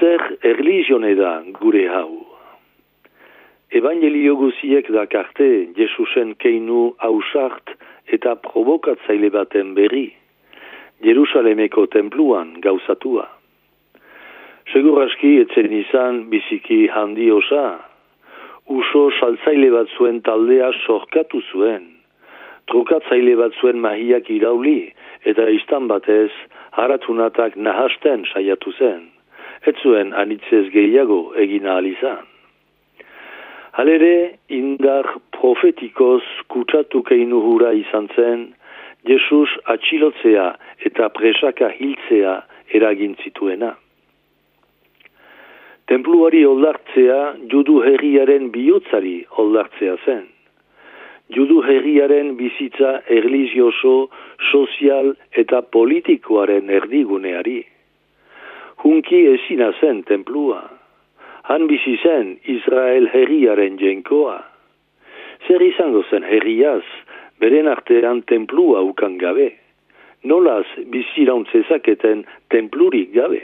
zer erlizione da gure hau? Evangelio guziek dakarte Jesusen keinu ausart eta provokatzaile baten berri, Jerusalemeko tenpluan gauzatua. Segur aski etzen izan biziki handi osa, uso saltzaile bat zuen taldea sorkatu zuen, trukatzaile bat zuen mahiak irauli eta istan batez haratunatak nahasten saiatu zen, ez zuen anitzez gehiago egin ahal izan. Halere, indar profetikoz kutsatu keinu hura izan zen, Jesus atxilotzea eta presaka hiltzea eragin zituena. Tenpluari oldartzea judu herriaren bihotzari oldartzea zen. Judu herriaren bizitza erlijioso, sozial eta politikoaren erdiguneari. Hunki ezina zen tenplua. Han bizi zen Israel herriaren jenkoa. Zer izango zen herriaz, beren artean tenplua ukan gabe. Nolaz bizirauntzezaketen tenplurik gabe.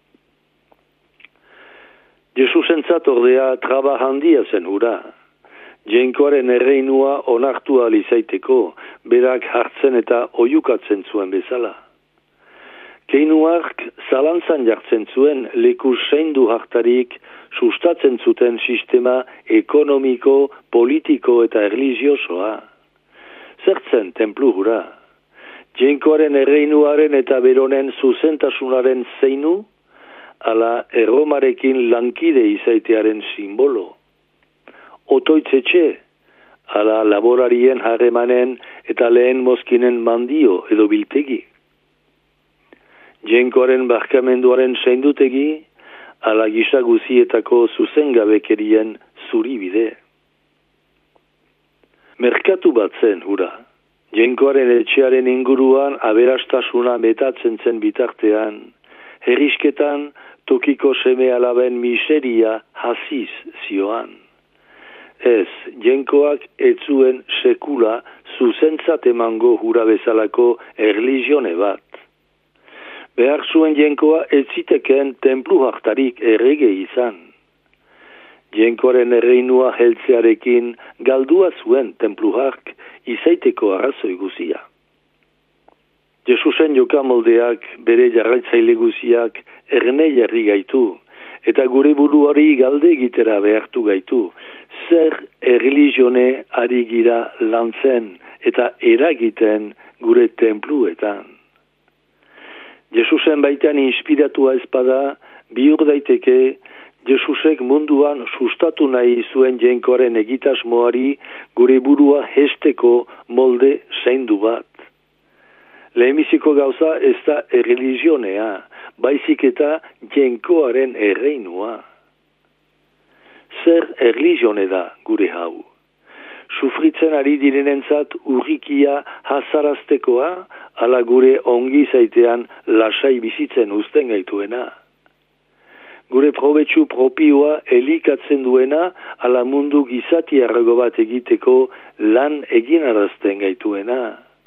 Jesusentzat ordea traba handia zen hura. Jenkoaren erreinua onartu ahal izaiteko, berak hartzen eta oiukatzen zuen bezala. Keinuark zalantzan jartzen zuen leku seindu hartarik sustatzen zuten sistema ekonomiko, politiko eta erlijiosoa. Zertzen tenplu hura? Jenkoaren erreinuaren eta beronen zuzentasunaren zeinu, ala Erromarekin lankide izaitearen simbolo. Otoitzetxe, ala laborarien harremanen eta lehen mozkinen mandio edo biltegi. Jenkoaren barkamenduaren zeindutegi, ala gisa guzietako zuzengabekerien zuribide. Merkatu bat zen hura. Jenkoaren etxearen inguruan aberastasuna metatzen zen bitartean, herrisketan tokiko seme alaben miseria hasiz zioan. Ez, jenkoak ez zuen sekula zuzentzat emango hura bezalako erlizione bat. Behar zuen jenkoa ez ziteken tenplu hartarik errege izan. Jenkoaren erreinua heltzearekin galdua zuen tenplu hark izaiteko arrazoi guzia. Jesusen jokamoldeak bere jarraitzaile guziak erne jarri gaitu, eta gure buruari galde egitera behartu gaitu, zer erlizione ari gira lantzen eta eragiten gure tenpluetan. Jesusen baitan inspiratua ezpada, bihur daiteke, Jesusek munduan sustatu nahi zuen jenkoaren egitasmoari gure burua hesteko molde zeindu bat. Lehenbiziko gauza ez da erlijionea, baizik eta jenkoaren erreinua. Zer erlizione da gure hau? Sufritzen ari direnentzat urrikia hazaraztekoa, ala gure ongi zaitean lasai bizitzen uzten gaituena. Gure probetxu propioa elikatzen duena, ala mundu gizatiarrago bat egiteko lan eginarazten gaituena.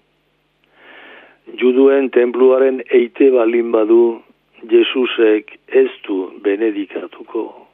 Juduen tenpluaren eite balin badu, Jesusek ez du benedikatuko.